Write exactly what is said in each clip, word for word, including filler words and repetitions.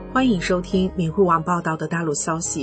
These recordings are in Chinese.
欢迎收听明慧网报道的大陆消息。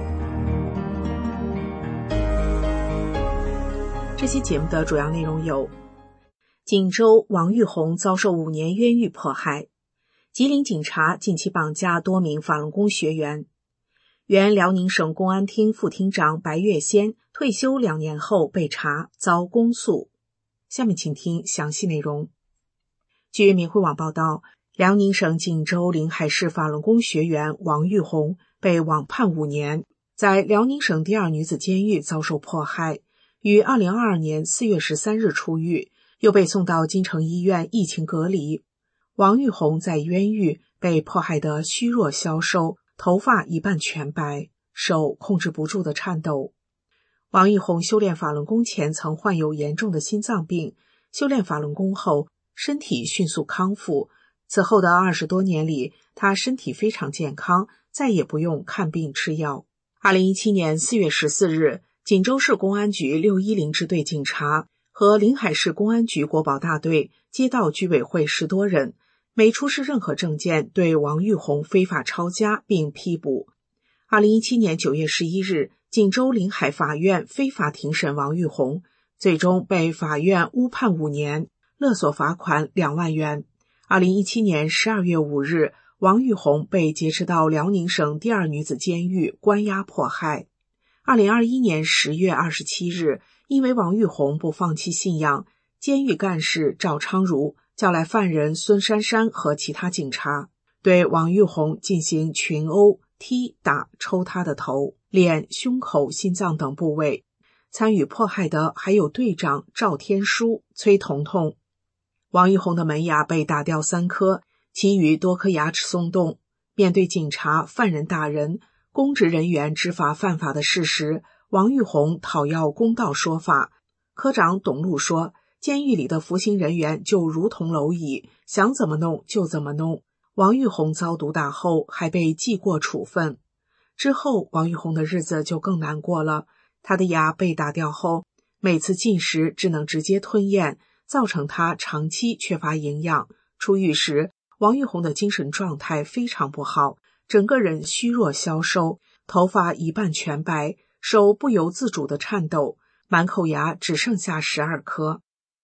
这期节目的主要内容有：锦州王玉红遭受五年冤狱迫害，吉林警察近期绑架多名法轮功学员，原辽宁省公安厅副厅长白月仙退休两年后被查遭公诉。下面请听详细内容。据明慧网报道，辽宁省锦州临海市法轮功学员王玉红被网判五年，在辽宁省第二女子监狱遭受迫害，于二零二二年四月十三日出狱，又被送到金城医院疫情隔离。王玉红在冤狱被迫害得虚弱消瘦，头发一半全白，手控制不住的颤抖。王玉红修炼法轮功前曾患有严重的心脏病，修炼法轮功后身体迅速康复，此后的二十多年里，他身体非常健康，再也不用看病吃药。二零一七年四月十四日，锦州市公安局六一零支队警察和临海市公安局国保大队接到居委会十多人，没出示任何证件，对王玉红非法抄家并批捕。二零一七年九月十一日，锦州临海法院非法庭审王玉红，最终被法院误判五年，勒索罚款两万元。二零一七年十二月五日，王玉红被劫持到辽宁省第二女子监狱关押迫害。二零二一年十月二十七日，因为王玉红不放弃信仰，监狱干事赵昌儒叫来犯人孙珊珊和其他警察，对王玉红进行群殴、踢打、抽他的头、脸、胸口、心脏等部位。参与迫害的还有队长赵天书、崔彤彤。王玉红的门牙被打掉三颗，其余多颗牙齿松动。面对警察、犯人大人、公职人员知法犯法的事实，王玉红讨要公道说法。科长董路说，监狱里的服刑人员就如同蝼蚁，想怎么弄就怎么弄。王玉红遭毒打后还被记过处分。之后王玉红的日子就更难过了，他的牙被打掉后，每次进食只能直接吞咽，造成他长期缺乏营养。出狱时，王玉红的精神状态非常不好，整个人虚弱消瘦，头发一半全白，手不由自主的颤抖，满口牙只剩下十二颗。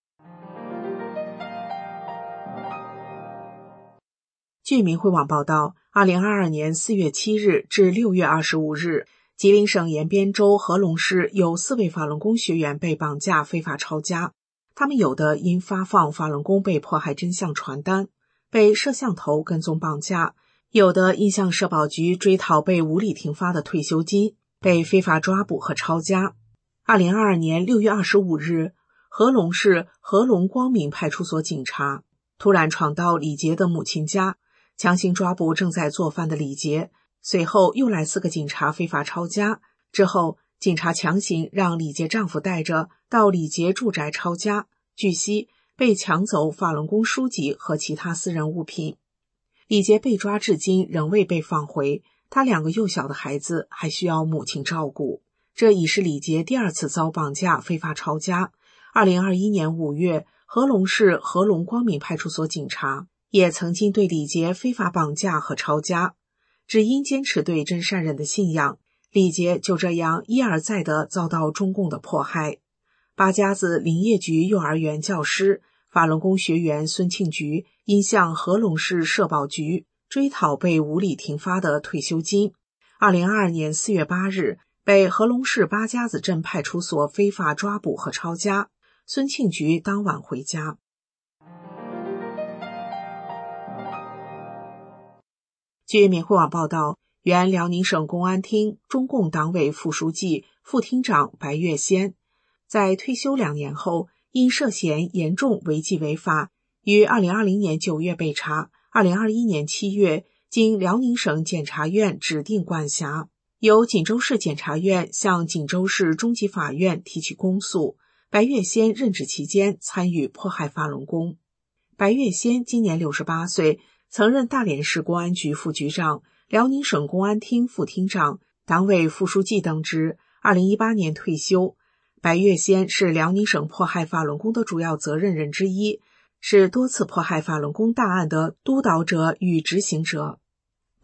据明慧网报道，二零二二年四月七日至六月二十五日，吉林省延边州合龙市有四位法轮功学员被绑架非法抄家。他们有的因发放法轮功被迫害真相传单，被摄像头跟踪绑架；有的因向社保局追讨被无理停发的退休金，被非法抓捕和抄家。二零二二年六月二十五日，合龙市合龙光明派出所警察突然闯到李杰的母亲家，强行抓捕正在做饭的李杰，随后又来四个警察非法抄家，之后警察强行让李杰丈夫带着到李杰住宅抄家，据悉被抢走法轮功书籍和其他私人物品。李杰被抓至今仍未被放回，他两个幼小的孩子还需要母亲照顾。这已是李杰第二次遭绑架非法抄家。二零二一年五月，合龙市合龙光明派出所警察也曾经对李杰非法绑架和抄家，只因坚持对真善忍的信仰，李杰就这样一而再地遭到中共的迫害。八家子林业局幼儿园教师、法轮功学员孙庆菊因向合龙市社保局追讨被无理停发的退休金，二零二二年四月八日被合龙市八家子镇派出所非法抓捕和抄家，孙庆菊当晚回家。据明慧网报道，原辽宁省公安厅中共党委副书记、副厅长白月仙在退休两年后，因涉嫌严重违纪违法，于二零二零年九月被查，二零二一年七月经辽宁省检察院指定管辖，由锦州市检察院向锦州市中级法院提起公诉。白月仙任职期间参与迫害法轮功。白月仙今年六十八岁，曾任大连市公安局副局长、辽宁省公安厅副厅长、党委副书记等职，二零一八年退休。白月仙是辽宁省迫害法轮功的主要责任人之一，是多次迫害法轮功大案的督导者与执行者。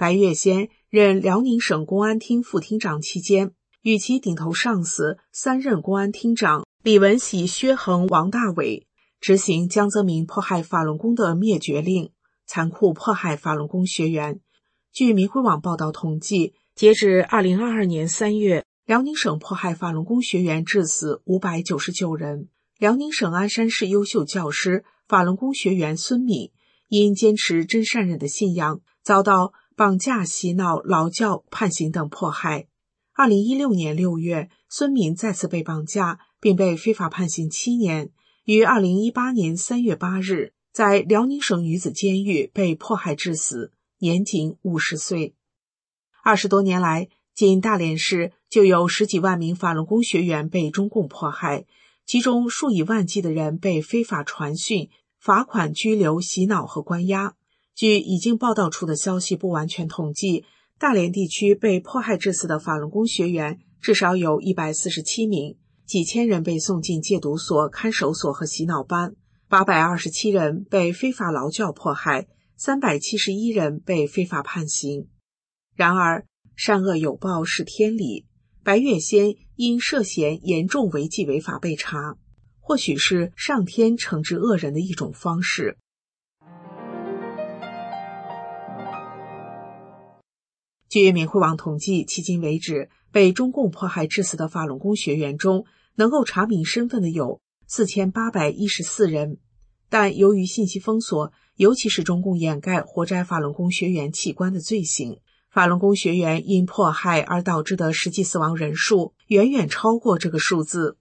白月仙任辽宁省公安厅副厅长期间，与其顶头上司三任公安厅长李文喜、薛恒、王大伟执行江泽民迫害法轮功的灭绝令，残酷迫害法轮功学员。据明慧网报道统计，截至二零二二年三月，辽宁省迫害法轮功学员致死五百九十九人。辽宁省鞍山市优秀教师、法轮功学员孙敏因坚持真善忍的信仰，遭到绑架、洗脑、劳教、判刑等迫害。二零一六年六月，孙敏再次被绑架，并被非法判刑七年，于二零一八年三月八日在辽宁省女子监狱被迫害致死，年仅五十岁。二十多年来，仅大连市就有十几万名法轮功学员被中共迫害，其中数以万计的人被非法传讯、罚款、拘留、洗脑和关押。据已经报道出的消息不完全统计，大连地区被迫害致死的法轮功学员至少有一百四十七名，几千人被送进戒毒所、看守所和洗脑班，八百二十七人被非法劳教迫害，三百七十一人被非法判刑。然而，善恶有报是天理，白月仙因涉嫌严重违纪违法被查，或许是上天惩治恶人的一种方式。据明慧网统计，迄今为止，被中共迫害致死的法轮功学员中，能够查明身份的有四千八百一十四人。但由于信息封锁，尤其是中共掩盖活摘法轮功学员器官的罪行，法轮功学员因迫害而导致的实际死亡人数远远超过这个数字。